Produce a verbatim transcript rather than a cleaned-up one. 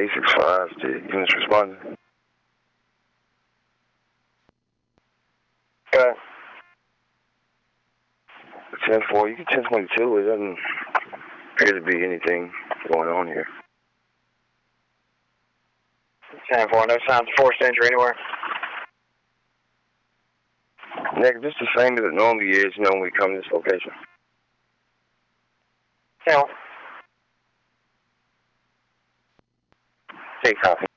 eight six five, the unit's responding. Okay. ten four, you get ten twenty-two, it doesn't appear to be anything going on here. ten four, no signs of forced injury anywhere? Negative, just the same as it normally is, you know, when we come to this location. Yeah. Okay, copy.